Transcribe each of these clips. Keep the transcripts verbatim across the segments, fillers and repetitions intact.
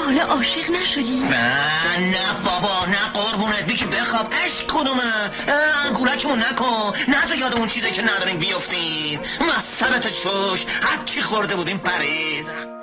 حالا عاشق نشدی؟ نه نه بابا نه قربونت بی که بخواب. عشق کدومه؟ انگولکمون نکن، نه تو یاد اون چیزه که نداریم بیافتیم. مسئلت شوش هر چی خورده بودیم پرید.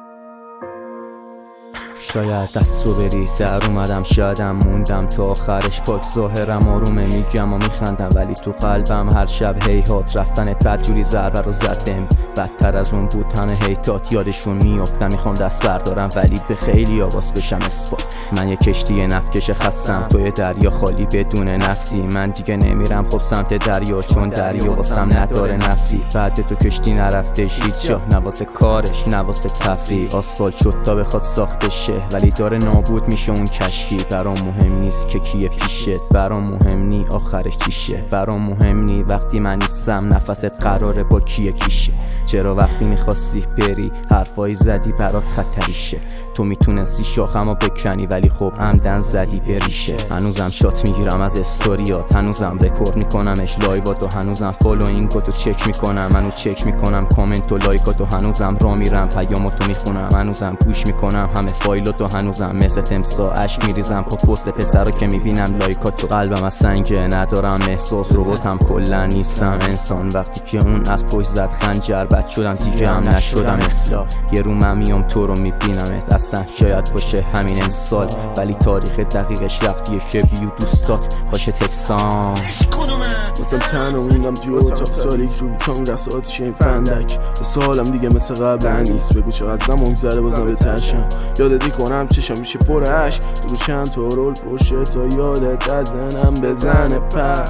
شاید دستو بری در اومدم، شایدم موندم تا آخرش. پاک ظاهرم آرومه میگم و میخندم، ولی تو قلبم هر شب هیهات. رفتنت بدجوری ضربه رو زدم، بدتر از اون بود همه هیتات. یادشون میافتم میخوام دست بردارم، ولی به خیلی آواز بشم اثبات. من یه کشتی نفتکش خستم توی دریا خالی بدون نفتی. من دیگه نمیرم خب سمت دریا، چون دریا واسم نداره نفتی. بعد تو کشتی نرفته هیچ جا، نواسه کارش نواسه تفریح. آسفالت شد تا بخواد ساختش شه، ولی داره نابود میشه اون کشکی. برام مهم نیست که کیه پیشت، برام مهم نی آخرش چیشه. برام مهم نی وقتی من نیستم نفست قراره با کیه کیشه. چرا وقتی میخواستی بری حرفایی زدی برات خطریشه. تو میتونستی شاخمو بکنی ولی خب عمدن زدی بریشه. هنوزم شات میگیرم از استوریات، هنوزم رکورد میکنمش لایواتو، هنوزم فالوینگاتو چک میکنم، منو چک میکنم کامنت و لایکاتو، هنوزم را میرم پیاماتو میخونم، هنوزم گوش میکنم همه فایلاتو، هنوزم مثل تمسا اشک میریزم پا پست پسرا که میبینم لایکاتو. قلبم از سنگه ندارم احساس، رباتم کلا نیستم انسان. وقتی که اون از پشت زد خنجر بد شدم دیگه هم نشدم اصلاح. یه رو من میام تو رو میبینمت، اصلا شاید باشه همین امسال، ولی تاریخ دقیقش رفتیه که بیو دوستات باشه تکسان. بازم تنها موندم توی اتاق تاریک، رو بیتام دست آتیش این فندک. مثل حالم دیگه مثل قبل نیست، بگو چقدر زمان گذره بازم بترشم. یادت کنم چشم میشه پرش، بگو چند تا رول پرشه تا یادت از ذهنم بزنه. پر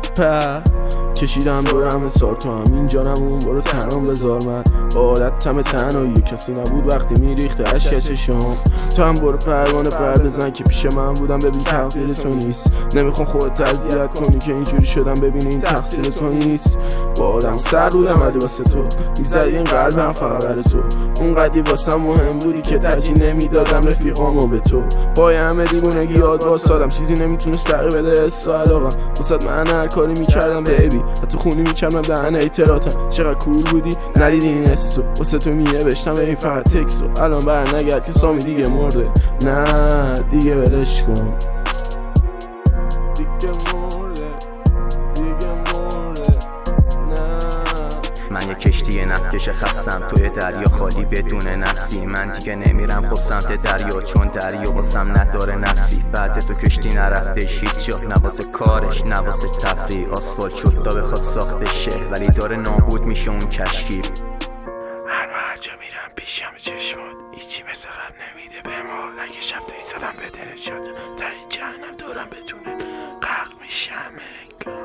پر کشیدم دورم سال تو هم اینجا نمون، برو تنام بذار. من عادت تم تنهایی کسی نبود وقتی میریخته عشق چشم. تو هم برو پروانه پر بزن که پیش من بودم، ببین تقدیر تو نیست. نمیخوام خودت اذیت کنی که اینجوری شدم، ببین این تقصیر تو نیست. با آدم سر بودم ولی واسه تو میزدی این قلبم فقط برای تو. اونقدی واسم مهم بودی که ترجیح نمیدادم رفیقامو به تو. با همه دیوونگی یاد واسادم، چیزی نمیتونست تغییر بده حس و علاقم. واسه من هر کاری میکردم بیبی، حتی خونی میکردم دهن ایتراتم. چقدر کول بودی ندیدی این حسو، واسه تو می‌نوشتم این فقط تکستو. الان بر نگرد که سامی دیگه مرده، نه دیگه ولش کن. من یه کشتی نفتکش خستم توی دریا خالی بدون نفتی. من دیگه نمیرم خب سمت دریا، چون دریا واسم نداره نفتی. بعد تو کشتی نرفته هیچ جا، نواسه کارش نواسه تفریح. آسفالت شد تا بخواد ساختش شه، ولی داره نابود میشه اون کشکی. هر هر جا میرم پیشم چشمات، هیچی مثل قبل نمیده به ما. اگه شب تا ایستادم به دل جاده تایی جهنم دورم بدونه غرق میشم انگار.